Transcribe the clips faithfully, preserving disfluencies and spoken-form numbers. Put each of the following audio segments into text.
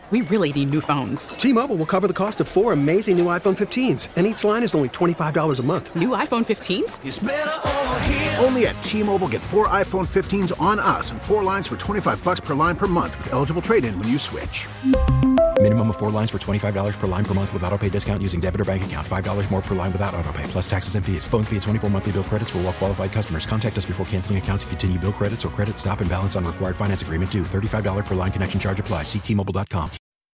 We really need new phones. T-Mobile will cover the cost of four amazing new iPhone fifteens, and each line is only twenty-five dollars a month. New iPhone fifteens? It's better over here. Only at T-Mobile, get four iPhone fifteens on us and four lines for twenty-five dollars per line per month with eligible trade-in when you switch. Minimum of four lines for twenty-five dollars per line per month with autopay discount using debit or bank account. five dollars more per line without autopay, plus taxes and fees. Phone fee at twenty-four monthly bill credits for well-qualified customers. Contact us before canceling account to continue bill credits or credit stop and balance on required finance agreement due. thirty-five dollars per line connection charge applies. See T Mobile dot com.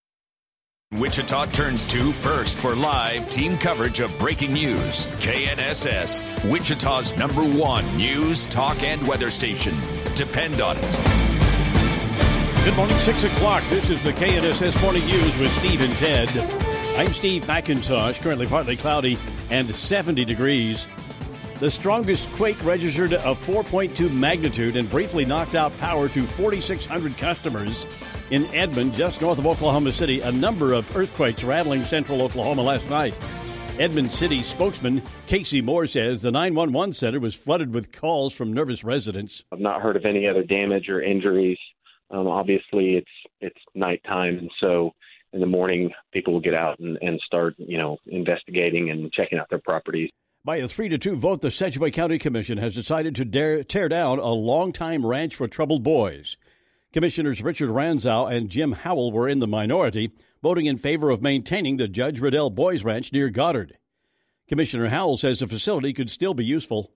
Wichita turns to first for live team coverage of breaking news. K N S S, Wichita's number one news, talk, and weather station. Depend on it. Good morning, six o'clock. This is the K N S S Morning News with Steve and Ted. I'm Steve McIntosh, currently partly cloudy and seventy degrees. The strongest quake registered of four point two magnitude and briefly knocked out power to forty-six hundred customers in Edmond, just north of Oklahoma City. A number of earthquakes rattling central Oklahoma last night. Edmond City spokesman Casey Moore says the nine one one center was flooded with calls from nervous residents. I've not heard of any other damage or injuries. Um, obviously, it's it's nighttime, and so in the morning, people will get out and, and start, you know, investigating and checking out their properties. By a three to two vote, the Sedgwick County Commission has decided to dare, tear down a longtime ranch for troubled boys. Commissioners Richard Ranzow and Jim Howell were in the minority, voting in favor of maintaining the Judge Riddell Boys Ranch near Goddard. Commissioner Howell says the facility could still be useful.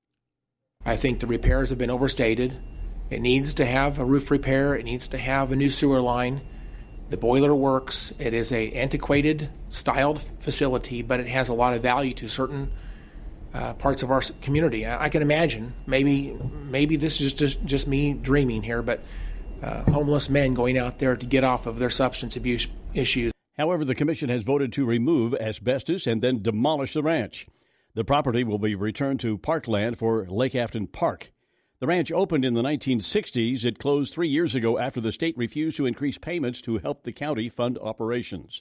I think the repairs have been overstated. It needs to have a roof repair. It needs to have a new sewer line. The boiler works. It is a antiquated, styled facility, but it has a lot of value to certain uh, parts of our community. I, I can imagine, maybe maybe this is just, just me dreaming here, but uh, homeless men going out there to get off of their substance abuse issues. However, the commission has voted to remove asbestos and then demolish the ranch. The property will be returned to parkland for Lake Afton Park. The ranch opened in the nineteen sixties. It closed three years ago after the state refused to increase payments to help the county fund operations.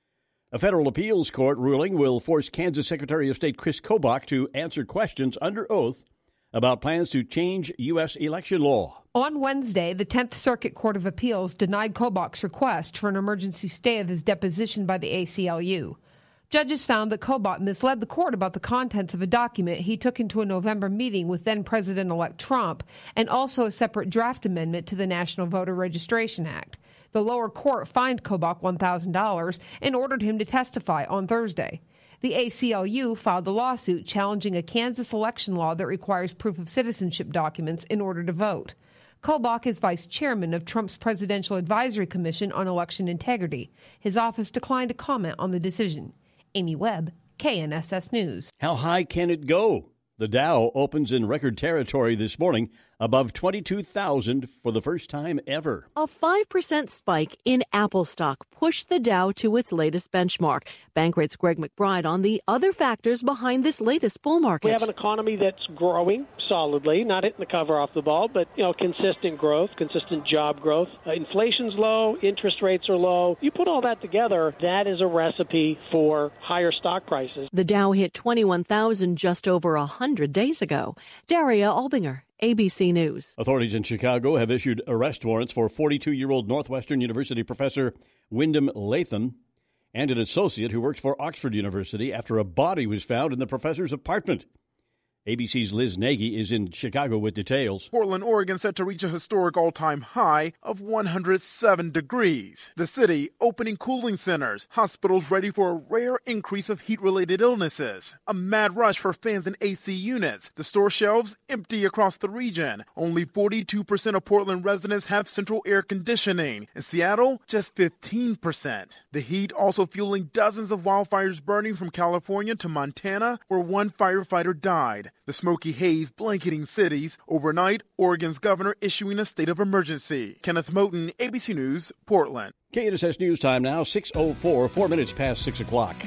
A federal appeals court ruling will force Kansas Secretary of State Chris Kobach to answer questions under oath about plans to change U S election law. On Wednesday, the tenth Circuit Court of Appeals denied Kobach's request for an emergency stay of his deposition by the A C L U. Judges found that Kobach misled the court about the contents of a document he took into a November meeting with then-President-elect Trump and also a separate draft amendment to the National Voter Registration Act. The lower court fined Kobach one thousand dollars and ordered him to testify on Thursday. The A C L U filed a lawsuit challenging a Kansas election law that requires proof of citizenship documents in order to vote. Kobach is vice chairman of Trump's Presidential Advisory Commission on Election Integrity. His office declined to comment on the decision. Amy Webb, K N S S News. How high can it go? The Dow opens in record territory this morning, above twenty-two thousand for the first time ever. A five percent spike in Apple stock pushed the Dow to its latest benchmark. Bankrate's Greg McBride on the other factors behind this latest bull market. We have an economy that's growing solidly, not hitting the cover off the ball, but, you know, consistent growth, consistent job growth. Uh, inflation's low, interest rates are low. You put all that together, that is a recipe for higher stock prices. The Dow hit twenty-one thousand just over one hundred days ago. Daria Albinger, A B C News. Authorities in Chicago have issued arrest warrants for forty-two-year-old Northwestern University professor Wyndham Latham and an associate who works for Oxford University after a body was found in the professor's apartment. A B C's Liz Nagy is in Chicago with details. Portland, Oregon set to reach a historic all-time high of one hundred seven degrees. The city opening cooling centers, hospitals ready for a rare increase of heat-related illnesses. A mad rush for fans in A C units. The store shelves empty across the region. Only forty-two percent of Portland residents have central air conditioning. In Seattle, just fifteen percent. The heat also fueling dozens of wildfires burning from California to Montana, where one firefighter died. The smoky haze blanketing cities. Overnight, Oregon's governor issuing a state of emergency. Kenneth Moten, A B C News, Portland. K N S S News Time now, six oh four, four minutes past six o'clock.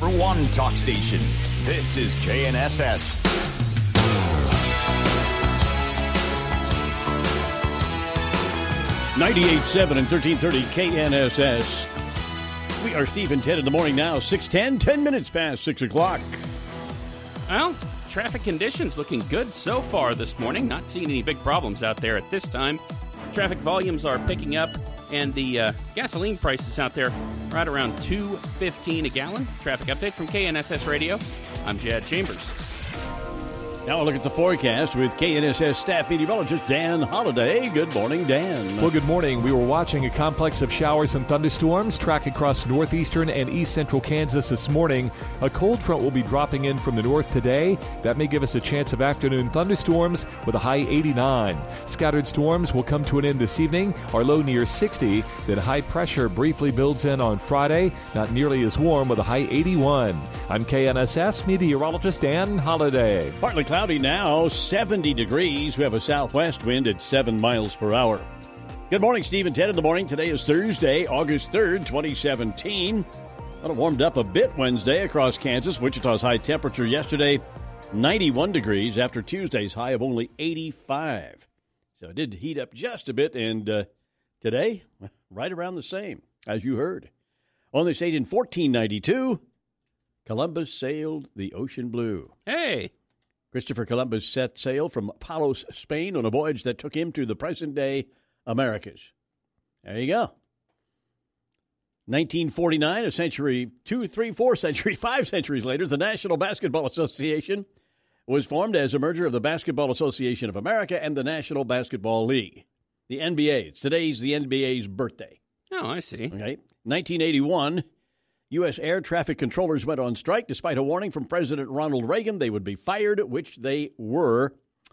One talk station. This is K N S S. ninety-eight point seven and thirteen thirty K N S S. We are Steve and Ted in the morning now. six ten, ten minutes past six o'clock. Well, traffic conditions looking good so far this morning. Not seeing any big problems out there at this time. Traffic volumes are picking up, and the uh, gasoline prices out there right around two fifteen a gallon. Traffic update from K N S S Radio. I'm Jad Chambers. Now a look at the forecast with K N S S staff meteorologist Dan Holliday. Good morning, Dan. Well, good morning. We were watching a complex of showers and thunderstorms track across northeastern and east central Kansas this morning. A cold front will be dropping in from the north today. That may give us a chance of afternoon thunderstorms with a high eighty-nine. Scattered storms will come to an end this evening. Our low near sixty. Then high pressure briefly builds in on Friday. Not nearly as warm with a high eighty-one. I'm K N S S meteorologist Dan Holliday. Partly cloudy now, seventy degrees. We have a southwest wind at seven miles per hour. Good morning, Steve and Ted in the morning. Today is Thursday, August third, twenty seventeen. Well, it warmed up a bit Wednesday across Kansas. Wichita's high temperature yesterday, ninety-one degrees after Tuesday's high of only eighty-five. So it did heat up just a bit, and uh, today, right around the same, as you heard. On this date in fourteen ninety-two, Columbus sailed the ocean blue. Hey! Christopher Columbus set sail from Palos, Spain, on a voyage that took him to the present-day Americas. There you go. nineteen forty-nine, a century, two, three, four centuries, five centuries later, the National Basketball Association was formed as a merger of the Basketball Association of America and the National Basketball League. The N B A. Today's the N B A's birthday. Oh, I see. Okay. nineteen eighty-one, U S air traffic controllers went on strike despite a warning from President Ronald Reagan they would be fired, which they were.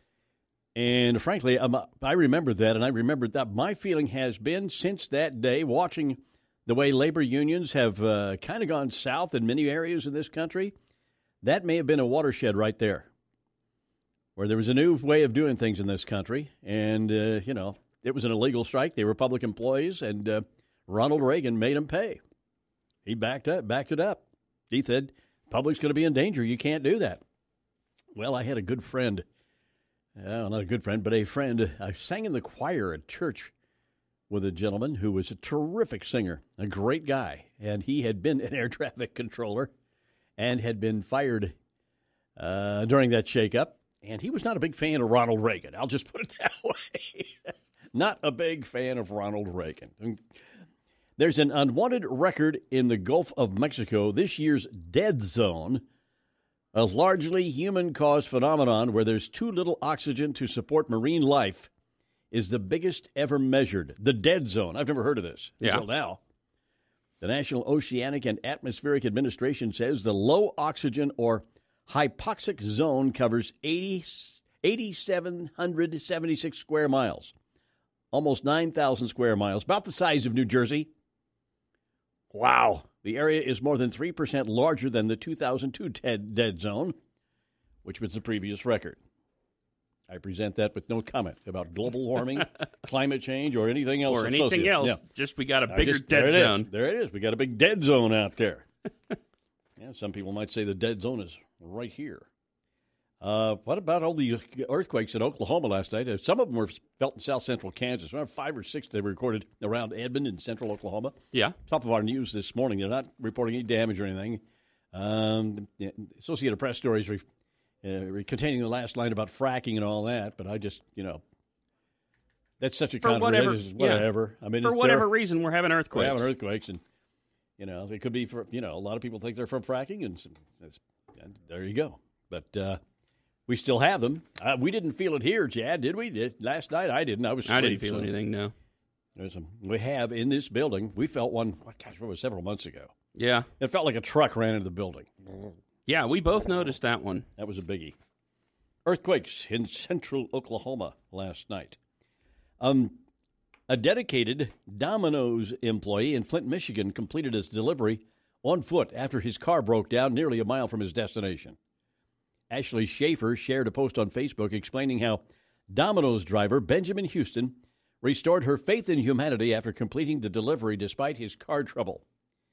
And frankly, um, I remember that, and I remember that my feeling has been since that day, watching the way labor unions have uh, kind of gone south in many areas of this country, that may have been a watershed right there, where there was a new way of doing things in this country. And, uh, you know, it was an illegal strike. They were public employees, and uh, Ronald Reagan made them pay. He backed up, backed it up. He said, public's going to be in danger. You can't do that. Well, I had a good friend. Uh, not a good friend, but a friend. I sang in the choir at church with a gentleman who was a terrific singer, a great guy. And he had been an air traffic controller and had been fired uh, during that shakeup. And he was not a big fan of Ronald Reagan. I'll just put it that way. Not a big fan of Ronald Reagan. There's an unwanted record in the Gulf of Mexico. This year's dead zone, a largely human-caused phenomenon where there's too little oxygen to support marine life, is the biggest ever measured. The dead zone. I've never heard of this yeah. until now. The National Oceanic and Atmospheric Administration says the low oxygen or hypoxic zone covers eighty, eight thousand seven hundred seventy-six square miles, almost nine thousand square miles, about the size of New Jersey. Wow. The area is more than three percent larger than the two thousand two dead, dead zone, which was the previous record. I present that with no comment about global warming, climate change, or anything else. Or anything associated. else. Yeah. Just we got a bigger just, dead there zone. Is. There it is. We got a big dead zone out there. Yeah, some people might say the dead zone is right here. Uh, what about all the earthquakes in Oklahoma last night? Some of them were felt in south central Kansas. Around five or six they were recorded around Edmond in central Oklahoma. Yeah. Top of our news this morning. They're not reporting any damage or anything. Um, Associated Press stories re, uh, containing the last line about fracking and all that, but I just, you know, that's such a For whatever, controversy. Whatever. Yeah. I mean, for whatever reason, we're having earthquakes. We're having earthquakes, and you know, it could be for you know, a lot of people think they're from fracking, and, and there you go. But uh, we still have them. Uh, we didn't feel it here, Chad, did we? Did, last night I didn't. I was. I didn't asleep, feel so anything. No. There's a, we have in this building. We felt one. Gosh, what was several months ago? Yeah. It felt like a truck ran into the building. Yeah, we both noticed that one. That was a biggie. Earthquakes in central Oklahoma last night. Um, a dedicated Domino's employee in Flint, Michigan, completed his delivery on foot after his car broke down nearly a mile from his destination. Ashley Schaefer shared a post on Facebook explaining how Domino's driver Benjamin Houston restored her faith in humanity after completing the delivery despite his car trouble.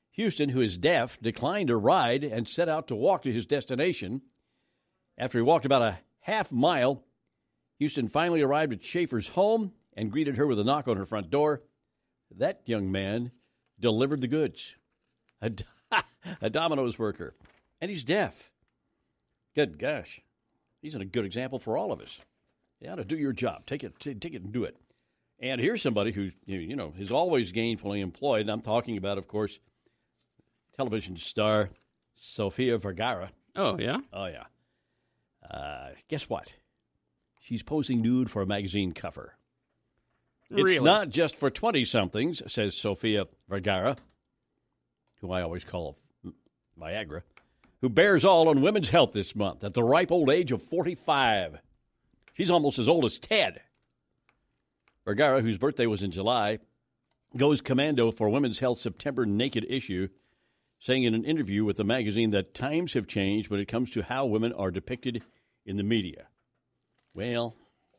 Houston, who is deaf, declined a ride and set out to walk to his destination. After he walked about a half mile, Houston finally arrived at Schaefer's home and greeted her with a knock on her front door. That young man delivered the goods. A, a Domino's worker. And he's deaf. Good gosh. He's a good example for all of us. You ought to do your job. Take it, t- take it and do it. And here's somebody who, you know, is always gainfully employed. And I'm talking about, of course, television star Sofia Vergara. Oh, yeah? Oh, yeah. Uh, guess what? She's posing nude for a magazine cover. Really? It's not just for twenty-somethings, says Sofia Vergara, who I always call Viagra, who bears all on women's health this month at the ripe old age of forty-five. She's almost as old as Ted. Vergara, whose birthday was in July, goes commando for Women's Health September Naked issue, saying in an interview with the magazine that times have changed when it comes to how women are depicted in the media. Well,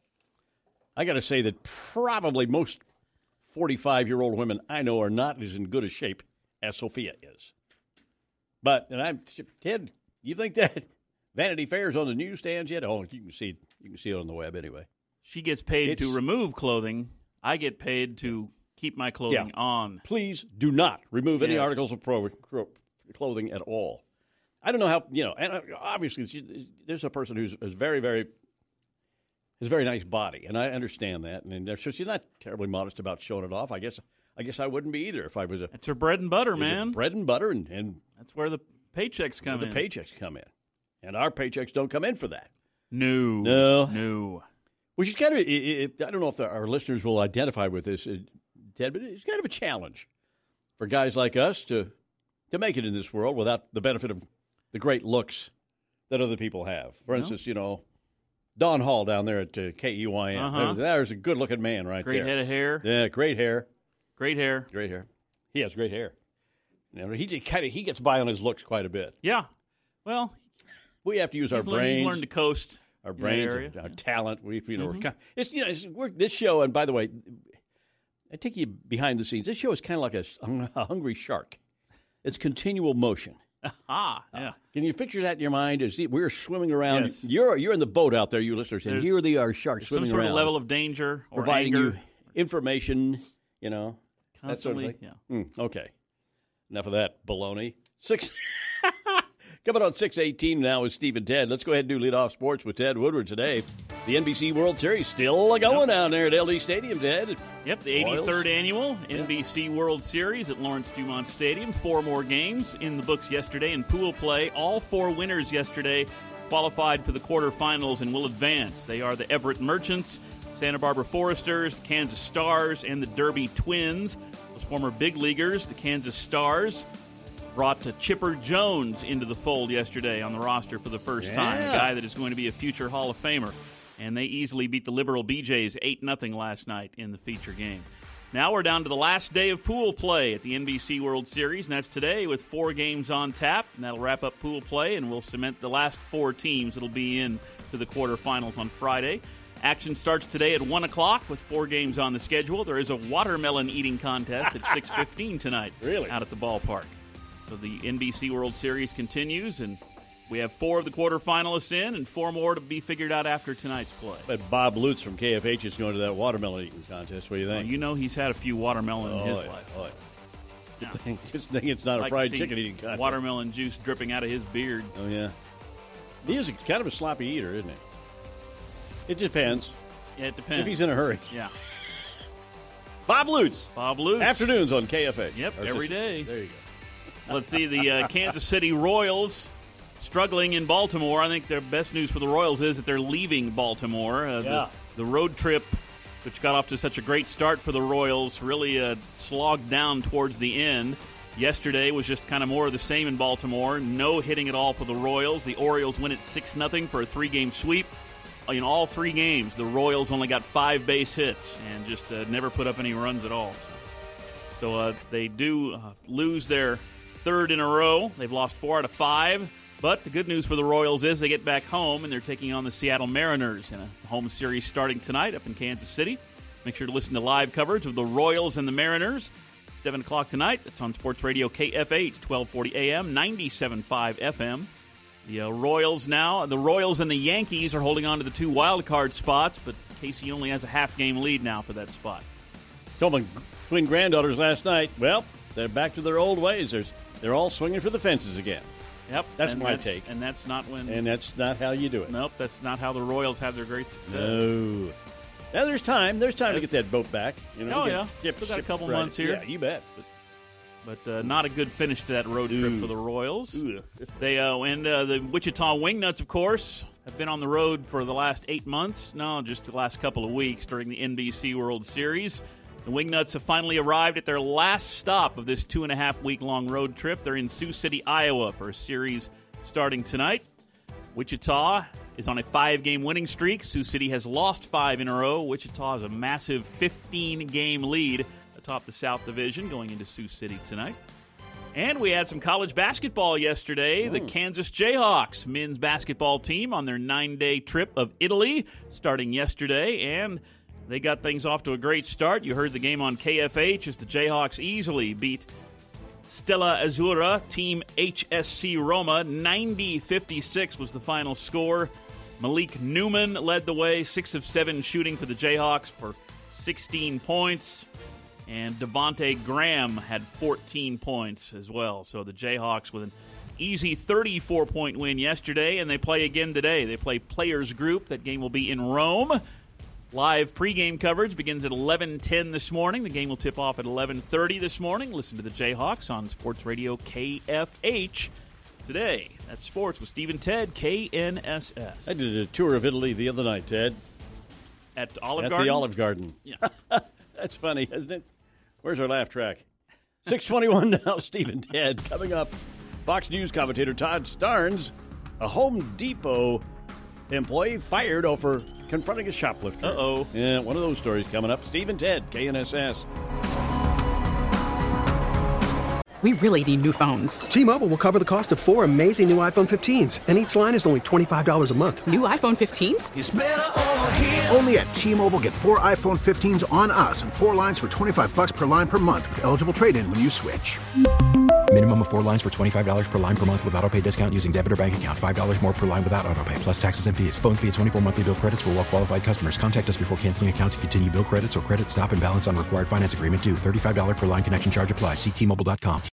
I got to say that probably most forty-five-year-old women I know are not as in good a shape as Sophia is. But, and I'm, Ted, you think that Vanity Fair's on the newsstands yet? Oh, you can see, you can see it on the web anyway. She gets paid It's, to remove clothing. I get paid to keep my clothing yeah. on. Please do not remove any Yes. articles of pro, pro, clothing at all. I don't know how, you know, and obviously she, there's a person who's is very, very, has a very nice body, and I understand that. And, and so she's not terribly modest about showing it off. I guess I guess I wouldn't be either if I was a. It's her bread and butter, man. Bread and butter, and, and that's where the paychecks come where in. The paychecks come in, and our paychecks don't come in for that. No, no, no. Which is kind of, it, it, I don't know if the, our listeners will identify with this, uh, Ted, but it's kind of a challenge for guys like us to to make it in this world without the benefit of the great looks that other people have. For No. instance, you know, Don Hall down there at uh, K E Y N. Uh-huh. There's a good-looking man right Great there. head of hair. Yeah, great hair. Great hair. Great hair. He has great hair. You know, he just kind of he gets by on his looks quite a bit. Yeah. Well, we have to use our he's learned, brains. he's learned to coast. Our in that brains, area. our talent. We, you know, Mhm. we're kind it's you know, it's, we're, this show. And by the way, I take you behind the scenes. This show is kind of like a, a hungry shark. It's continual motion. Ah, yeah. Uh, can you picture that in your mind? As we're swimming around, Yes. you're you're in the boat out there, you listeners, and There's- here they are, sharks Some swimming sort around, of level of danger or providing anger. you information. You know, that sort of Constantly, thing. yeah. Mm, okay, enough of that baloney. Six. Coming on six eighteen now with Steve and Ted. Let's go ahead and do leadoff sports with Ted Woodward today. The N B C World Series still going down there at L D Stadium, Ted. Yep, the Royals. eighty-third annual N B C World Series at Lawrence Dumont Stadium. Four more games in the books yesterday in pool play. All four winners yesterday qualified for the quarterfinals and will advance. They are the Everett Merchants, Santa Barbara Foresters, the Kansas Stars, and the Derby Twins. Those former big leaguers, the Kansas Stars, brought to Chipper Jones into the fold yesterday on the roster for the first time, Yeah. a guy that is going to be a future Hall of Famer. And they easily beat the Liberal B Jays eight nothing last night in the feature game. Now we're down to the last day of pool play at the N B C World Series, and that's today with four games on tap. And that'll wrap up pool play, and we'll cement the last four teams that'll be in to the quarterfinals on Friday. Action starts today at one o'clock with four games on the schedule. There is a watermelon eating contest at six fifteen tonight Really? out at the ballpark. So the N B C World Series continues, and we have four of the quarterfinalists in and four more to be figured out after tonight's play. But Bob Lutz from K F H is going to that watermelon eating contest. What do you Well, think? you know he's had a few watermelon in Oh, his yeah, life. oh, yeah. Now, Good thing, good thing it's not I'd a like fried to see chicken eating contest. watermelon juice dripping out of his beard. Oh, yeah. He is a, kind of a sloppy eater, isn't he? It depends. Yeah, it depends. If he's in a hurry. Yeah. Bob Lutz. Bob Lutz. Afternoons on K F H. Yep, Or every just- day. There you go. Let's see, the uh, Kansas City Royals struggling in Baltimore. I think the best news for the Royals is that they're leaving Baltimore. Uh, Yeah. the, the road trip, which got off to such a great start for the Royals, really uh, slogged down towards the end. Yesterday was just kind of more of the same in Baltimore. No hitting at all for the Royals. The Orioles win at six nothing for a three-game sweep. In all three games, the Royals only got five base hits and just uh, never put up any runs at all. So, so uh, they do uh, lose their third in a row. They've lost four out of five. But the good news for the Royals is they get back home, and they're taking on the Seattle Mariners in a home series starting tonight up in Kansas City. Make sure to listen to live coverage of the Royals and the Mariners. seven o'clock tonight. That's on Sports Radio K F H, twelve forty A M, ninety-seven point five F M. The uh, Royals now, the Royals and the Yankees are holding on to the two wild card spots, but Casey only has a half-game lead now for that spot. Told my twin granddaughters last night, well, they're back to their old ways. There's, they're all swinging for the fences again. Yep. That's and my that's, take. And that's not when... And that's not how you do it. Nope, that's not how the Royals have their great success. No. Now, there's time. There's time That's, to get that boat back. You know, oh, get, yeah. Get, Still got a couple right. months here. Yeah, you bet. But, but uh, not a good finish to that road trip Ooh. for the Royals. Ooh. They uh, And uh, the Wichita Wingnuts, of course, have been on the road for the last eight months. No, just the last couple of weeks during the N B C World Series. The Wingnuts have finally arrived at their last stop of this two-and-a-half-week-long road trip. They're in Sioux City, Iowa for a series starting tonight. Wichita is on a five-game winning streak. Sioux City has lost five in a row. Wichita has a massive fifteen-game lead atop the South Division going into Sioux City tonight. And we had some college basketball yesterday. Mm. The Kansas Jayhawks men's basketball team on their nine-day trip of Italy starting yesterday, and they got things off to a great start. You heard the game on K F H as the Jayhawks easily beat Stella Azzurra, Team H S C Roma. ninety fifty-six was the final score. Malik Newman led the way, six of seven shooting for the Jayhawks for sixteen points. And Devontae Graham had fourteen points as well. So the Jayhawks with an easy thirty-four point win yesterday, and they play again today. They play Players Group. That game will be in Rome. Live pregame coverage begins at eleven ten this morning. The game will tip off at eleven thirty this morning. Listen to the Jayhawks on Sports Radio K F H today. That's Sports with Steve and Ted, K N S S. I did a tour of Italy the other night, Ted. At Olive At Garden? the Olive Garden. Yeah. That's funny, isn't it? Where's our laugh track? six twenty-one now, Steve and Ted. Coming up, Fox News commentator Todd Starnes, a Home Depot employee fired over confronting a shoplifter. Uh-oh. Yeah, one of those stories coming up. Steve and Ted, K N S S. We really need new phones. T-Mobile will cover the cost of four amazing new iPhone fifteens, and each line is only twenty-five dollars a month. New iPhone fifteens? It's better over here. Only at T-Mobile, get four iPhone fifteens on us and four lines for twenty-five bucks per line per month with eligible trade-in when you switch. Minimum of four lines for twenty-five dollars per line per month with autopay discount using debit or bank account. five dollars more per line without autopay, plus taxes and fees. Phone fee at twenty-four monthly bill credits for well-qualified customers. Contact us before canceling account to continue bill credits or credit stop and balance on required finance agreement due. thirty-five dollars per line connection charge applies. See T Mobile dot com.